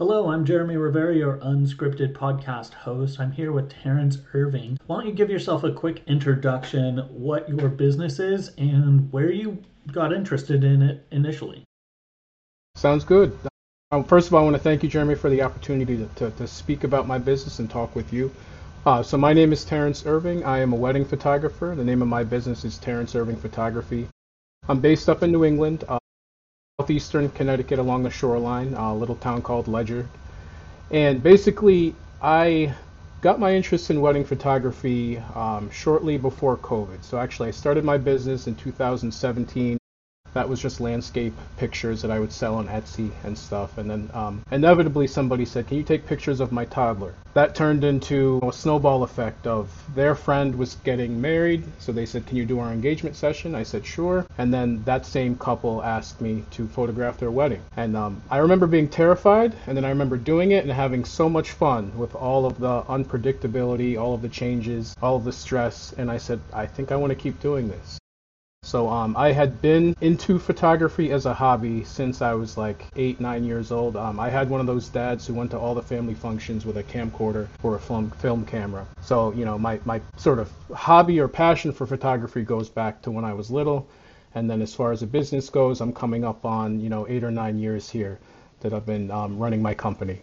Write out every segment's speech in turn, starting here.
Hello, I'm Jeremy Rivera, your unscripted podcast host. I'm here with Terrence Irving. Why don't you give yourself a quick introduction, what your business is, and where you got interested in it initially? Sounds good. First of all, I want to thank you, Jeremy, for the opportunity to speak about my business and talk with you. So my name is Terrence Irving. I am a wedding photographer. The name of my business is Terrence Irving Photography. I'm based up in New England, southeastern Connecticut along the shoreline, a little town called Ledger. And basically, I got my interest in wedding photography shortly before COVID. So actually, I started my business in 2017. That was just landscape pictures that I would sell on Etsy and stuff. And then inevitably somebody said, can you take pictures of my toddler? That turned into a snowball effect of their friend was getting married. So they said, can you do our engagement session? I said, sure. And then that same couple asked me to photograph their wedding. And I remember being terrified. And then I remember doing it and having so much fun with all of the unpredictability, all of the changes, all of the stress. And I said, I think I want to keep doing this. So I had been into photography as a hobby since I was like 8, 9 years old. I had one of those dads who went to all the family functions with a camcorder or a film camera. So, you know, my sort of hobby or passion for photography goes back to when I was little. And then as far as a business goes, I'm coming up on, 8 or 9 years here that I've been running my company.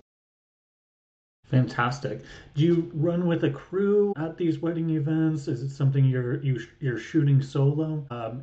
Fantastic. Do you run with a crew at these wedding events? Is it something you're shooting solo?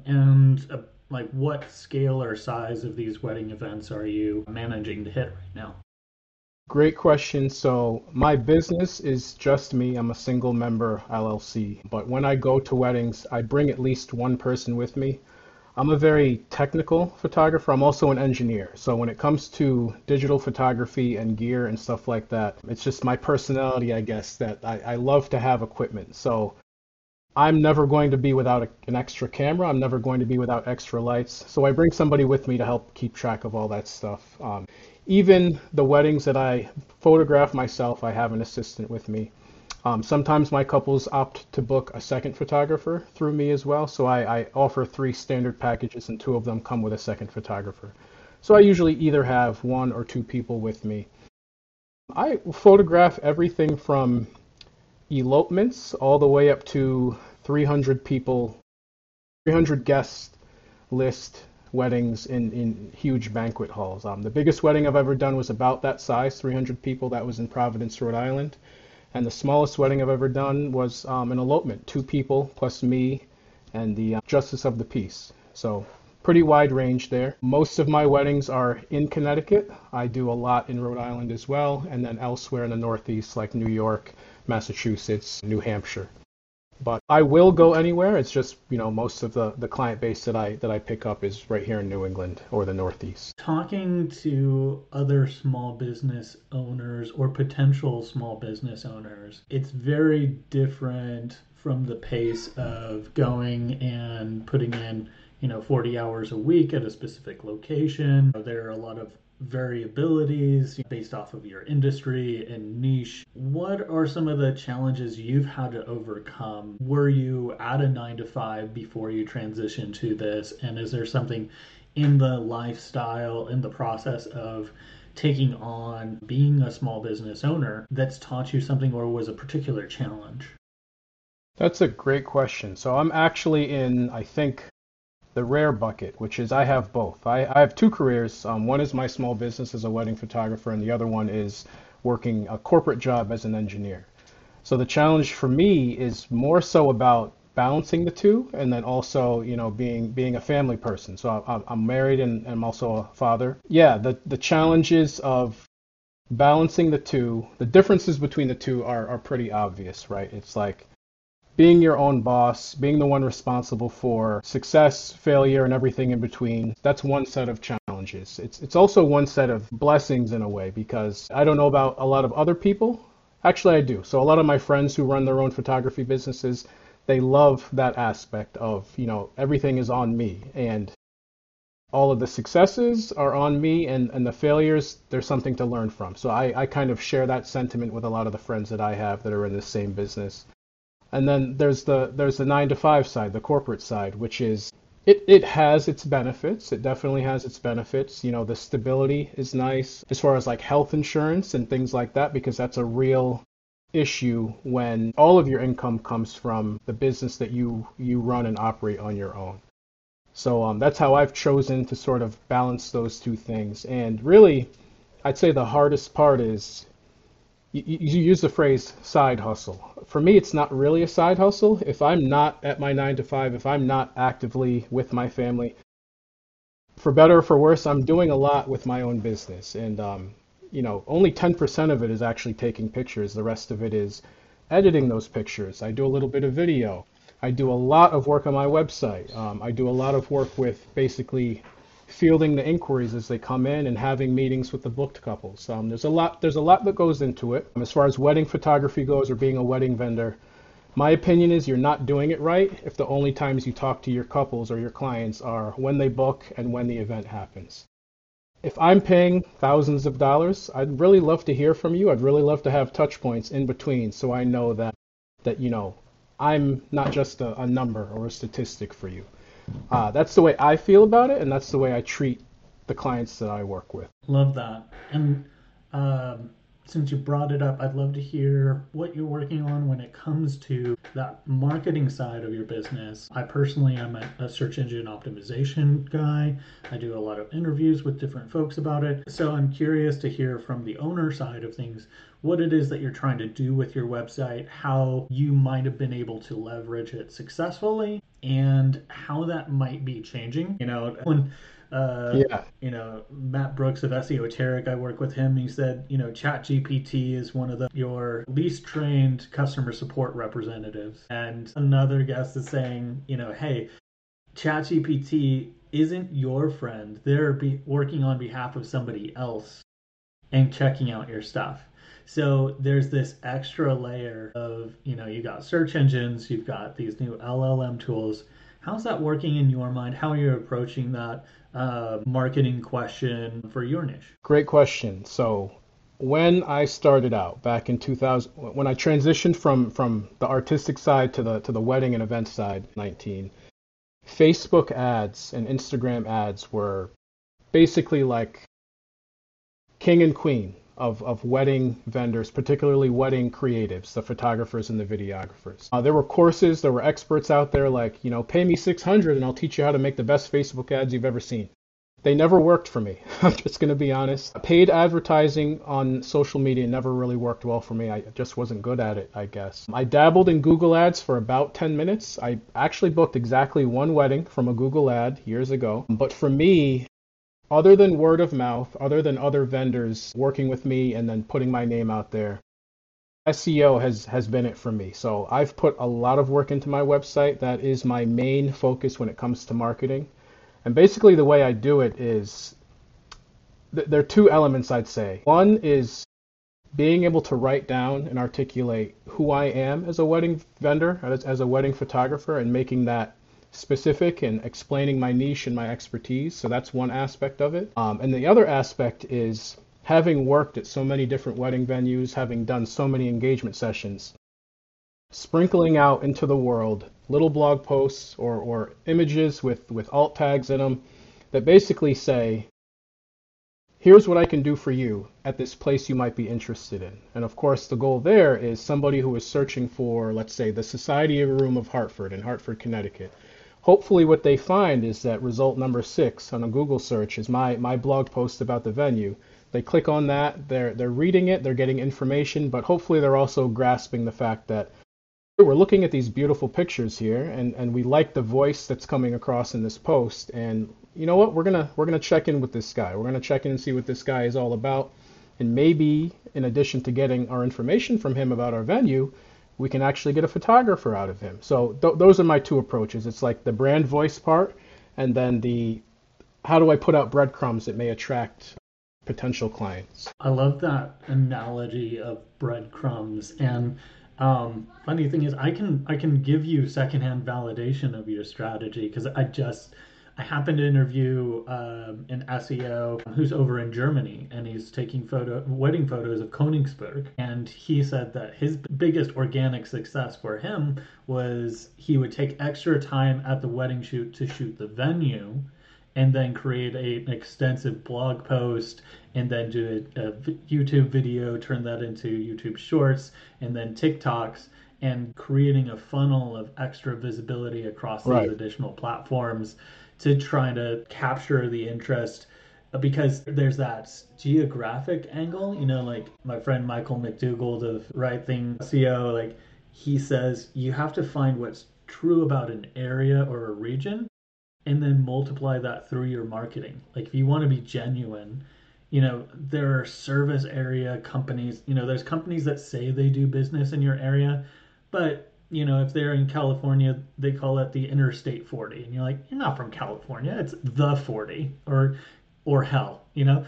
Like, what scale or size of these wedding events are you managing to hit right now? Great question. So my business is just me. I'm a single member LLC. But when I go to weddings, I bring at least one person with me. I'm a very technical photographer. I'm also an engineer. So when it comes to digital photography and gear and stuff like that, it's just my personality, I guess, that I love to have equipment. So I'm never going to be without an extra camera. I'm never going to be without extra lights. So I bring somebody with me to help keep track of all that stuff. Even the weddings that I photograph myself, I have an assistant with me. Sometimes my couples opt to book a second photographer through me as well. So I offer 3 standard packages and 2 of them come with a second photographer. So I usually either have 1 or 2 people with me. I photograph everything from elopements all the way up to 300 people, 300 guest list weddings in huge banquet halls. The biggest wedding I've ever done was about that size, 300 people. That was in Providence, Rhode Island. And the smallest wedding I've ever done was an elopement, 2 people plus me and the justice of the peace. So pretty wide range there. Most of my weddings are in Connecticut. I do a lot in Rhode Island as well, and then elsewhere in the Northeast like New York, Massachusetts, New Hampshire. But I will go anywhere. It's just, most of the client base that I pick up is right here in New England or the Northeast. Talking to other small business owners or potential small business owners, it's very different from the pace of going and putting in, 40 hours a week at a specific location. There are a lot of variabilities based off of your industry and niche. What are some of the challenges you've had to overcome? Were you at a 9 to 5 before you transitioned to this? And is there something in the lifestyle, in the process of taking on being a small business owner that's taught you something or was a particular challenge? That's a great question. So I'm actually in, I think, the rare bucket, which is I have both. I have 2 careers. One is my small business as a wedding photographer, and the other one is working a corporate job as an engineer. So the challenge for me is more so about balancing the 2, and then also, being a family person. So I'm married and I'm also a father. Yeah, the challenges of balancing the 2, the differences between the 2 are pretty obvious, right? It's like being your own boss, being the one responsible for success, failure, and everything in between. That's one set of challenges. It's also one set of blessings in a way, because I don't know about a lot of other people. Actually, I do. So a lot of my friends who run their own photography businesses, they love that aspect of, everything is on me. And all of the successes are on me, and the failures, there's something to learn from. So I kind of share that sentiment with a lot of the friends that I have that are in the same business. And then there's the 9 to 5 side, the corporate side, which is It has its benefits. It definitely has its benefits. You know, the stability is nice as far as like health insurance and things like that, because that's a real issue when all of your income comes from the business that you run and operate on your own. So that's how I've chosen to sort of balance those two things. And really, I'd say the hardest part is you use the phrase side hustle. For me, it's not really a side hustle. If I'm not at my 9 to 5, if I'm not actively with my family, for better or for worse, I'm doing a lot with my own business. And, only 10% of it is actually taking pictures. The rest of it is editing those pictures. I do a little bit of video. I do a lot of work on my website. I do a lot of work with basically fielding the inquiries as they come in and having meetings with the booked couples. There's a lot that goes into it. As far as wedding photography goes or being a wedding vendor, my opinion is you're not doing it right if the only times you talk to your couples or your clients are when they book and when the event happens. If I'm paying thousands of dollars, I'd really love to hear from you. I'd really love to have touch points in between so I know that I'm not just a number or a statistic for you. That's the way I feel about it, and that's the way I treat the clients that I work with. Love that. And um, since you brought it up, I'd love to hear what you're working on when it comes to that marketing side of your business. I personally am a search engine optimization guy. I do a lot of interviews with different folks about it. So I'm curious to hear from the owner side of things what it is that you're trying to do with your website, how you might have been able to leverage it successfully, and how that might be changing. When Yeah, Matt Brooks of Esoteric, I work with him. He said, ChatGPT is one of your least trained customer support representatives. And another guest is saying, hey, ChatGPT isn't your friend. They're working on behalf of somebody else and checking out your stuff. So there's this extra layer of, you got search engines, you've got these new LLM tools. How's that working in your mind? How are you approaching that marketing question for your niche? great question. So when I started out back in 2000, when I transitioned from the artistic side to the wedding and event side, 19, Facebook ads and Instagram ads were basically like king and queen of wedding vendors, particularly wedding creatives, the photographers and the videographers. There were courses, there were experts out there like, pay me 600 and I'll teach you how to make the best Facebook ads you've ever seen. They never worked for me. I'm just going to be honest. Paid advertising on social media never really worked well for me. I just wasn't good at it, I guess. I dabbled in Google ads for about 10 minutes. I actually booked exactly one wedding from a Google ad years ago. But for me, other than word of mouth, other than other vendors working with me and then putting my name out there, SEO has been it for me. So I've put a lot of work into my website. That is my main focus when it comes to marketing. And basically the way I do it is there are two elements I'd say. One is being able to write down and articulate who I am as a wedding vendor, as a wedding photographer, and making that specific and explaining my niche and my expertise. So that's one aspect of it. And the other aspect is having worked at so many different wedding venues, having done so many engagement sessions, sprinkling out into the world little blog posts or images with alt tags in them that basically say, here's what I can do for you at this place you might be interested in. And of course, the goal there is somebody who is searching for, let's say, the Society Room of Hartford in Hartford, Connecticut. Hopefully what they find is that result number 6 on a Google search is my blog post about the venue. They click on that, they're reading it, they're getting information, but hopefully they're also grasping the fact that we're looking at these beautiful pictures here and we like the voice that's coming across in this post, and you know what, we're gonna check in with this guy. We're gonna check in and see what this guy is all about, and maybe in addition to getting our information from him about our venue, we can actually get a photographer out of him. So those are my two approaches. It's like the brand voice part, and then the how do I put out breadcrumbs that may attract potential clients. I love that analogy of breadcrumbs. And funny thing is, I can give you secondhand validation of your strategy because I happened to interview an SEO who's over in Germany, and he's taking wedding photos of Königsberg. And he said that his biggest organic success for him was he would take extra time at the wedding shoot to shoot the venue, and then create an extensive blog post, and then do a YouTube video, turn that into YouTube Shorts, and then TikToks, and creating a funnel of extra visibility across these Right. additional platforms to try to capture the interest, because there's that geographic angle. Like my friend Michael McDougall of Right Thing SEO, like he says you have to find what's true about an area or a region, and then multiply that through your marketing. Like if you want to be genuine, there are service area companies, there's companies that say they do business in your area, but if they're in California, they call it the Interstate 40, and you're like, you're not from California, it's the 40, or hell,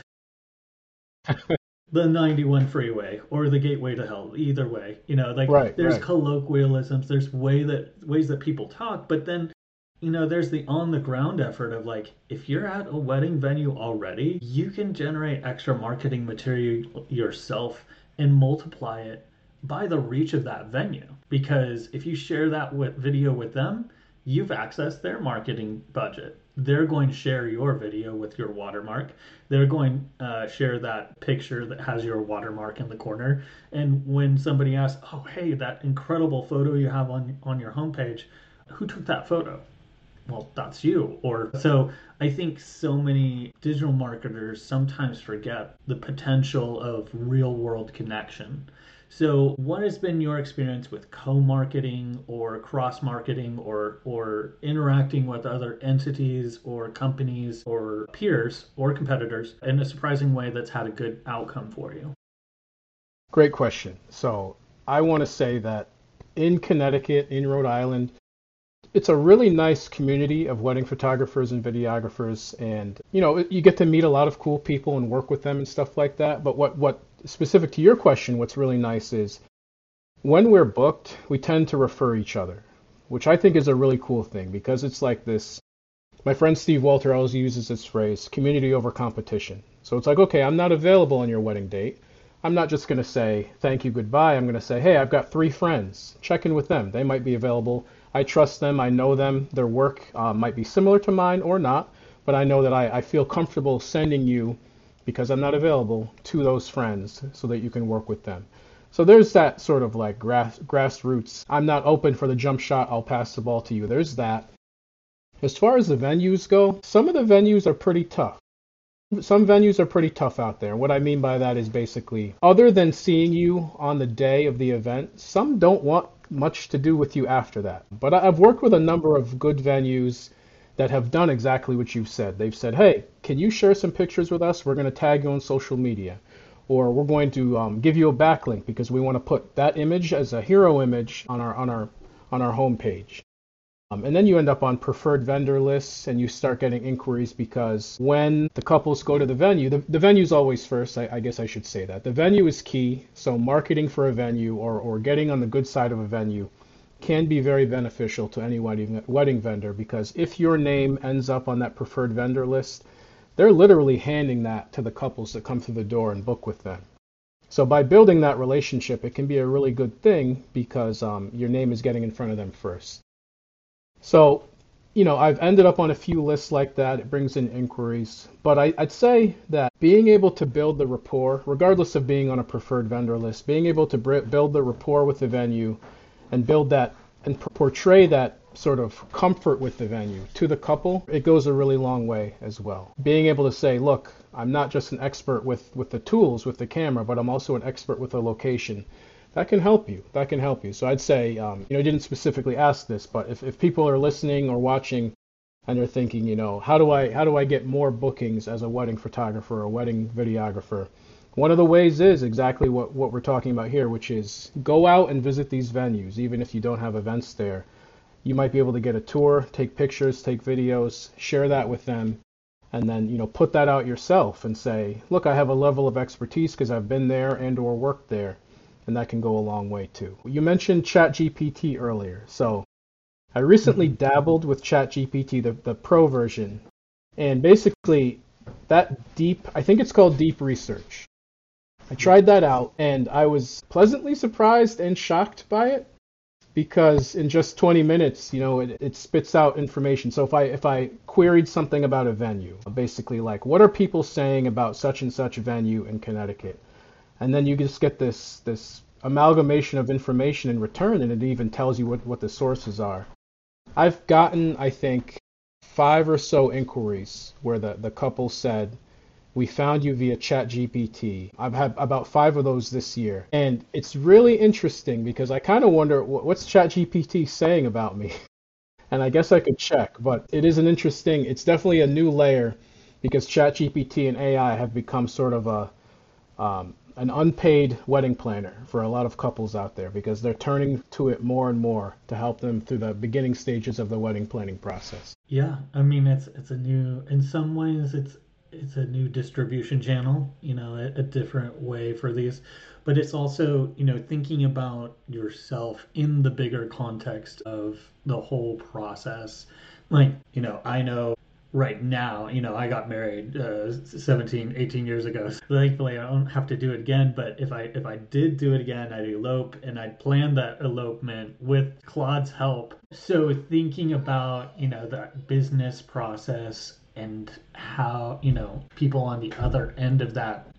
the 91 freeway or the gateway to hell. Either way, like Right, there's right. colloquialisms, there's ways that people talk, but then there's the on the ground effort of like, if you're at a wedding venue already, you can generate extra marketing material yourself and multiply it by the reach of that venue. Because if you share that video with them, you've accessed their marketing budget. They're going to share your video with your watermark. They're going to share that picture that has your watermark in the corner. And when somebody asks, "Oh, hey, that incredible photo you have on your homepage, who took that photo?" Well, that's you. Or so I think so many digital marketers sometimes forget the potential of real world connection. So, what has been your experience with co-marketing or cross-marketing, or interacting with other entities or companies or peers or competitors in a surprising way that's had a good outcome for you? Great question. So I want to say that in Connecticut, in Rhode Island, it's a really nice community of wedding photographers and videographers, and you get to meet a lot of cool people and work with them and stuff like that. But what specific to your question, what's really nice is when we're booked, we tend to refer each other, which I think is a really cool thing because it's like this. My friend Steve Walter always uses this phrase, community over competition. So it's like, okay, I'm not available on your wedding date. I'm not just going to say thank you, goodbye. I'm going to say, hey, I've got 3 friends. Check in with them. They might be available. I trust them. I know them. Their work might be similar to mine or not, but I know that I feel comfortable sending you, because I'm not available, to those friends so that you can work with them. So there's that sort of like grassroots. I'm not open for the jump shot. I'll pass the ball to you. There's that. As far as the venues go, some of the venues are pretty tough. Some venues are pretty tough out there. What I mean by that is basically, other than seeing you on the day of the event, some don't want much to do with you after that. But I've worked with a number of good venues that have done exactly what you've said. They've said, hey, can you share some pictures with us? We're going to tag you on social media. Or we're going to give you a backlink because we want to put that image as a hero image on our homepage. And then you end up on preferred vendor lists and you start getting inquiries because when the couples go to the venue, the venue's always first. I guess I should say that. The venue is key. So marketing for a venue or getting on the good side of a venue can be very beneficial to any wedding vendor, because if your name ends up on that preferred vendor list, they're literally handing that to the couples that come through the door and book with them. So by building that relationship, it can be a really good thing because your name is getting in front of them first. So, I've ended up on a few lists like that. It brings in inquiries. But I'd say that being able to build the rapport, regardless of being on a preferred vendor list, being able to build the rapport with the venue and build that and portray that sort of comfort with the venue to the couple, it goes a really long way as well. Being able to say, look, I'm not just an expert with the tools, with the camera, but I'm also an expert with the location. That can help you. That can help you. So I'd say, I didn't specifically ask this, but if people are listening or watching and they're thinking, how do I get more bookings as a wedding photographer or a wedding videographer? One of the ways is exactly what we're talking about here, which is go out and visit these venues, even if you don't have events there. You might be able to get a tour, take pictures, take videos, share that with them, and then put that out yourself and say, look, I have a level of expertise because I've been there and or worked there. And that can go a long way too. You mentioned ChatGPT earlier. So I recently Hmm. dabbled with ChatGPT, the pro version, and basically that deep, I think it's called deep research. I Yeah. tried that out and I was pleasantly surprised and shocked by it because in just 20 minutes, it spits out information. So if I queried something about a venue, basically like what are people saying about such and such venue in Connecticut? And then you just get this amalgamation of information in return, and it even tells you what the sources are. I've gotten, I think, five or so inquiries where the couple said, we found you via ChatGPT. I've had about five of those this year. And it's really interesting because I kind of wonder what's ChatGPT saying about me? And I guess I could check, but it is it's definitely a new layer because ChatGPT and AI have become sort of an unpaid wedding planner for a lot of couples out there because they're turning to it more and more to help them through the beginning stages of the wedding planning process. Yeah, I mean it's a new in some ways it's a new distribution channel, a different way for these, but it's also, thinking about yourself in the bigger context of the whole process. Like, I know right now, I got married 17, 18 years ago. So thankfully, I don't have to do it again. But if I did do it again, I'd elope and I'd plan that elopement with Claude's help. So thinking about, that business process and how, people on the other end of that,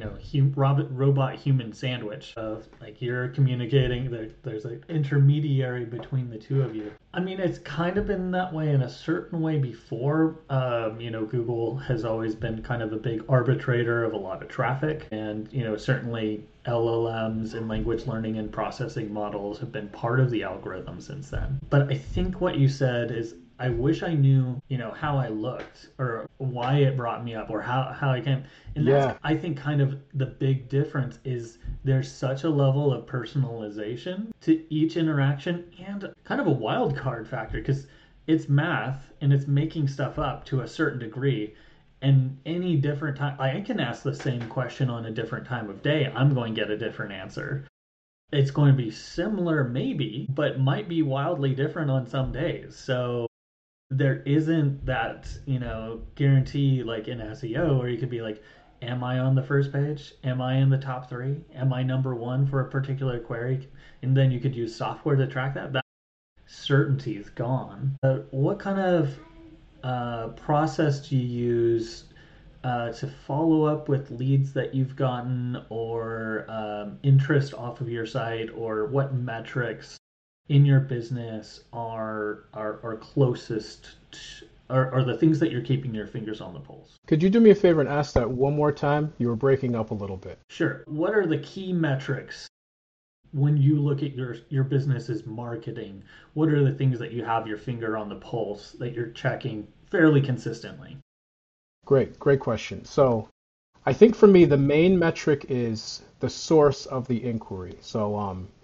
robot human sandwich of like you're communicating, there's an intermediary between the two of you. I mean, it's kind of been that way in a certain way before. Google has always been kind of a big arbitrator of a lot of traffic, and certainly LLMs and language learning and processing models have been part of the algorithm since then. But I think what you said is I wish I knew, how I looked or why it brought me up or how I came. And that's, Yeah, I think, kind of the big difference is there's such a level of personalization to each interaction and kind of a wild card factor because it's math and it's making stuff up to a certain degree. And any different time, I can ask the same question on a different time of day. I'm going to get a different answer. It's going to be similar, maybe, but might be wildly different on some days. So there isn't that, guarantee like in SEO where you could be like, am I on the first page? Am I in the top three? Am I number one for a particular query? And then you could use software to track that. That certainty is gone. What kind of process do you use to follow up with leads that you've gotten or interest off of your site, or what metrics in your business are closest to, are the things that you're keeping your fingers on the pulse? could you do me a favor and ask that one more time? You were breaking up a little bit. Sure. What are the key metrics when you look at your business's marketing? What are the things that you have your finger on the pulse that you're checking fairly consistently? Great question. So I think for me, the main metric is the source of the inquiry. So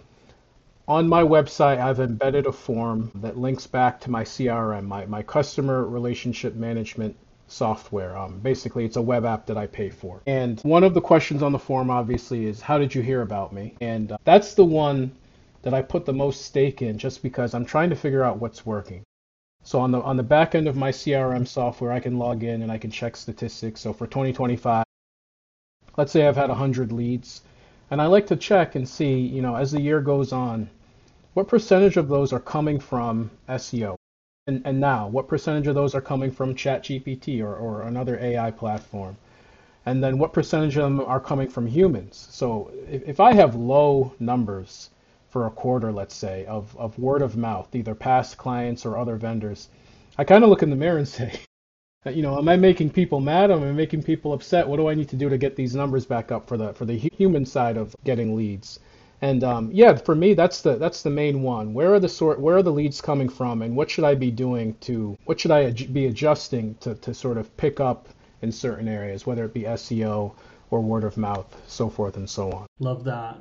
on my website, I've embedded a form that links back to my CRM, my customer relationship management software. Basically, it's a web app that I pay for. And one of the questions on the form, obviously, is how did you hear about me? And that's the one that I put the most stake in just because I'm trying to figure out what's working. So on the back end of my CRM software, I can log in and I can check statistics. So for 2025, let's say I've had 100 leads, and I like to check and see, as the year goes on, what percentage of those are coming from SEO? And now, what percentage of those are coming from ChatGPT or another AI platform? And then what percentage of them are coming from humans? So if I have low numbers for a quarter, let's say, of word of mouth, either past clients or other vendors, I kind of look in the mirror and say, am I making people mad? Am I making people upset? What do I need to do to get these numbers back up for the human side of getting leads? And yeah, for me, that's the main one. Where are the leads coming from, and what should I be doing what should I be adjusting to sort of pick up in certain areas, whether it be SEO or word of mouth, so forth and so on. Love that.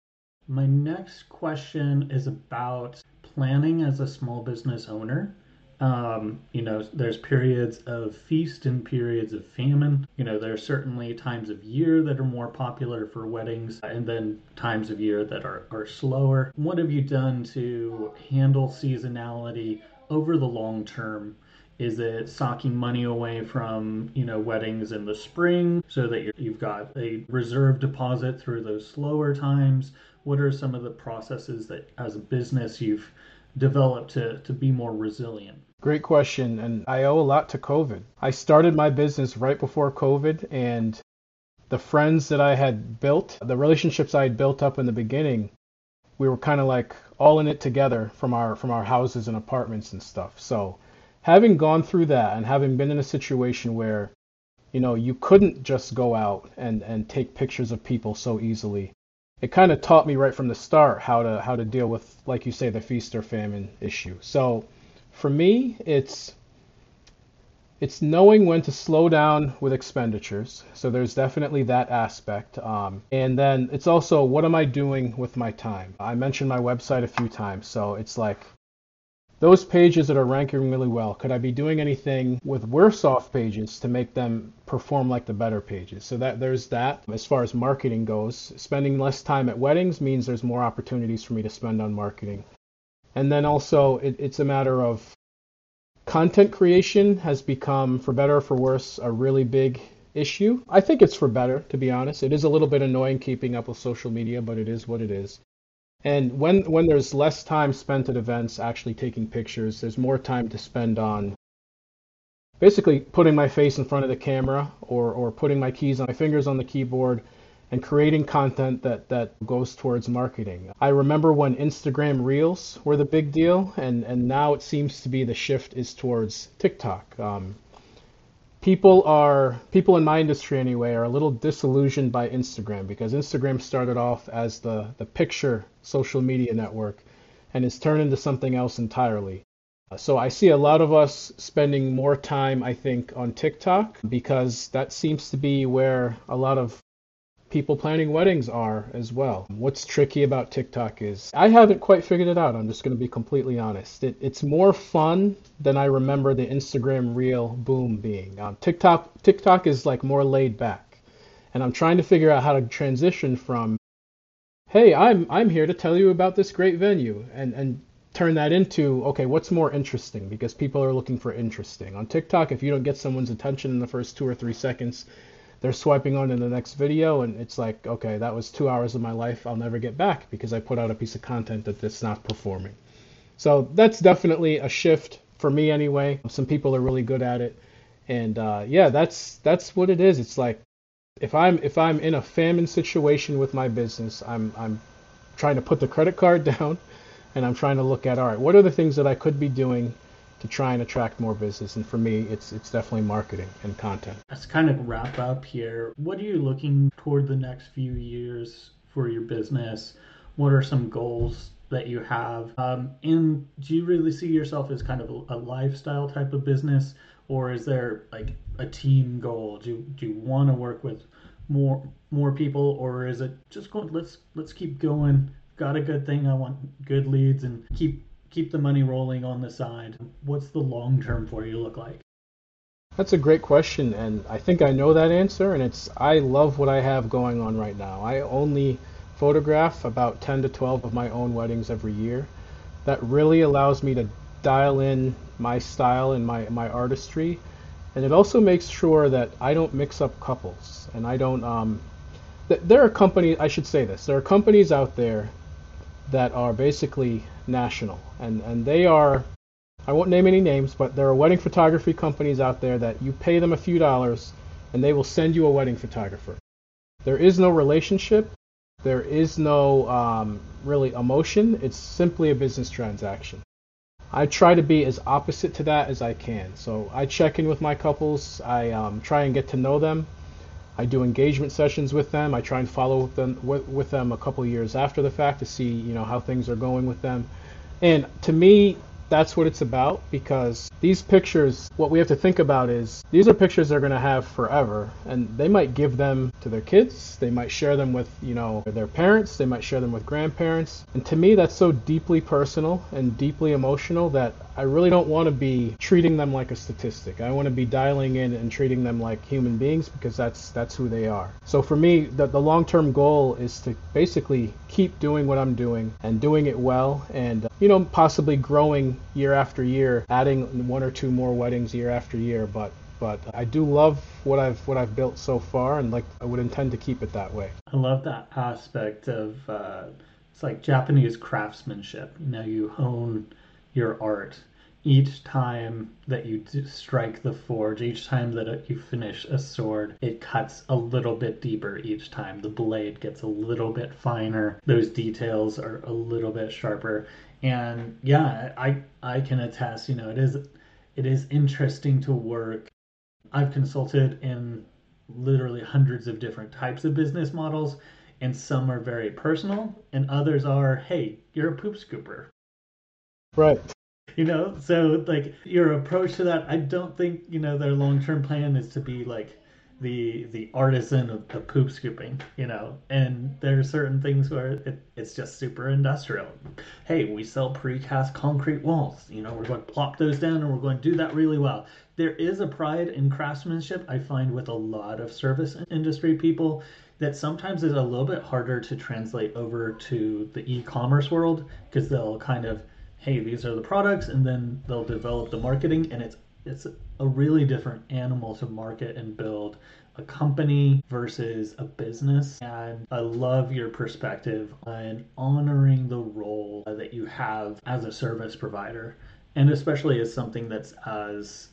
My next question is about planning as a small business owner. There's periods of feast and periods of famine. There are certainly times of year that are more popular for weddings, and then times of year that are slower. What have you done to handle seasonality over the long term? Is it socking money away from, weddings in the spring so that you've got a reserve deposit through those slower times? What are some of the processes that as a business you've developed to be more resilient? Great question, and I owe a lot to COVID. I started my business right before COVID, and the friends that I had built, the relationships I had built up in the beginning, we were kind of like all in it together from our houses and apartments and stuff. So having gone through that and having been in a situation where, you couldn't just go out and take pictures of people so easily, it kind of taught me right from the start how to deal with, like you say, the feast or famine issue. So for me, it's knowing when to slow down with expenditures. So there's definitely that aspect. And then it's also, what am I doing with my time? I mentioned my website a few times. So it's like those pages that are ranking really well, could I be doing anything with worse off pages to make them perform like the better pages? So that there's that. As far as marketing goes, spending less time at weddings means there's more opportunities for me to spend on marketing. And then also it's a matter of content creation has become, for better or for worse, a really big issue. I think it's for better, to be honest. It is a little bit annoying keeping up with social media, but it is what it is. And when there's less time spent at events actually taking pictures, there's more time to spend on basically putting my face in front of the camera or putting my fingers on the keyboard and creating content that goes towards marketing. I remember when Instagram Reels were the big deal, and now it seems to be the shift is towards TikTok. People in my industry anyway are a little disillusioned by Instagram because Instagram started off as the picture social media network and it's turned into something else entirely. So I see a lot of us spending more time, I think, on TikTok because that seems to be where a lot of people planning weddings are as well. What's tricky about TikTok is I haven't quite figured it out. I'm just going to be completely honest. It's more fun than I remember the Instagram Reel boom being. TikTok is like more laid back, and I'm trying to figure out how to transition from, hey, I'm here to tell you about this great venue, and turn that into, okay, what's more interesting? Because people are looking for interesting. On TikTok, if you don't get someone's attention in the first 2 or 3 seconds, they're swiping on to the next video, and it's like, okay, that was 2 hours of my life I'll never get back because I put out a piece of content that's not performing. So that's definitely a shift for me anyway. Some people are really good at it, and yeah, that's what it is. It's like if I'm in a famine situation with my business, I'm trying to put the credit card down, and I'm trying to look at, all right, what are the things that I could be doing to try and attract more business? And for me, it's definitely marketing and content. Let's kind of wrap up here. What are you looking toward the next few years for your business? What are some goals that you have? And do you really see yourself as kind of a lifestyle type of business, or is there like a team goal? Do you want to work with more people, or is it just going? Let's keep going. Got a good thing. I want good leads and keep the money rolling on the side. What's the long term for you look like? That's a great question, and I think I know that answer, and I love what I have going on right now. I only photograph about 10 to 12 of my own weddings every year. That really allows me to dial in my style and my artistry, and it also makes sure that I don't mix up couples, and I don't there are companies, I should say this, there are companies out there that are basically national, and they are, I won't name any names, but there are wedding photography companies out there that you pay them a few dollars and they will send you a wedding photographer. There is no relationship, there is no really emotion, it's simply a business transaction. I try to be as opposite to that as I can. So I check in with my couples, I try and get to know them. I do engagement sessions with them. I try and follow them a couple years after the fact to see, how things are going with them. And to me, that's what it's about, because these pictures, what we have to think about is these are pictures they're going to have forever, and they might give them to their kids, they might share them with, their parents, they might share them with grandparents. And to me, that's so deeply personal and deeply emotional that I really don't want to be treating them like a statistic. I want to be dialing in and treating them like human beings, because that's who they are. So for me, the long-term goal is to basically keep doing what I'm doing and doing it well, and possibly growing year after year, adding one or two more weddings year after year. But I do love what I've built so far, and I would intend to keep it that way. I love that aspect of it's like Japanese craftsmanship. You hone your art. Each time that you strike the forge, each time that you finish a sword, it cuts a little bit deeper each time. The blade gets a little bit finer. Those details are a little bit sharper. And yeah, I can attest, it is interesting to work. I've consulted in literally hundreds of different types of business models, and some are very personal, and others are, hey, you're a poop scooper. Right. So your approach to that, I don't think their long-term plan is to be like the artisan of poop scooping. And there are certain things where it's just super industrial. Hey, we sell precast concrete walls. We're going to plop those down, and we're going to do that really well. There is a pride in craftsmanship, I find, with a lot of service industry people, that sometimes is a little bit harder to translate over to the e-commerce world, because they'll kind of, hey, these are the products, and then they'll develop the marketing, and it's a really different animal to market and build a company versus a business. And I love your perspective on honoring the role that you have as a service provider, and especially as something that's as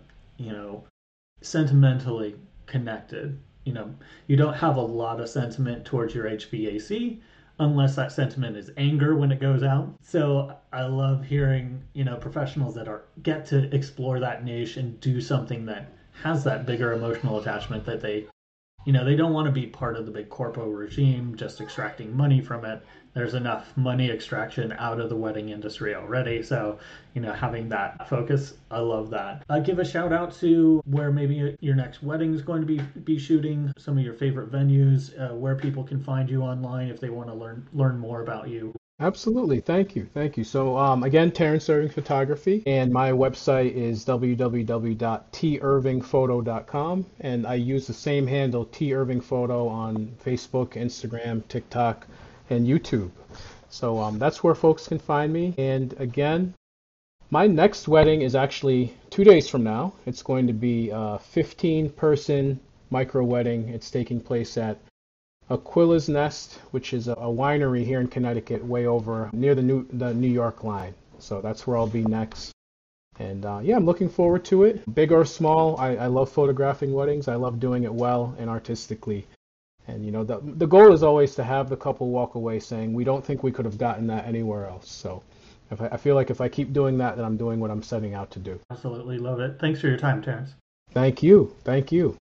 sentimentally connected. You don't have a lot of sentiment towards your HVAC, unless that sentiment is anger when it goes out. So I love hearing, professionals that get to explore that niche and do something that has that bigger emotional attachment, that they don't want to be part of the big corpo regime, just extracting money from it. There's enough money extraction out of the wedding industry already. So, having that focus, I love that. Give a shout out to where maybe your next wedding is going to be shooting, some of your favorite venues, where people can find you online if they want to learn more about you. Absolutely. Thank you. Thank you. So, again, Terrence Irving Photography, and my website is www.tirvingphoto.com, and I use the same handle, T Irving Photo, on Facebook, Instagram, TikTok, and YouTube. So that's where folks can find me. And again, my next wedding is actually 2 days from now. It's going to be a 15-person micro wedding. It's taking place at Aquila's Nest, which is a winery here in Connecticut, way over near the New York line. So that's where I'll be next. And yeah, I'm looking forward to it. Big or small, I love photographing weddings. I love doing it well and artistically. And the goal is always to have the couple walk away saying, we don't think we could have gotten that anywhere else. So I feel like if I keep doing that, then I'm doing what I'm setting out to do. Absolutely love it. Thanks for your time, Terrence. Thank you. Thank you.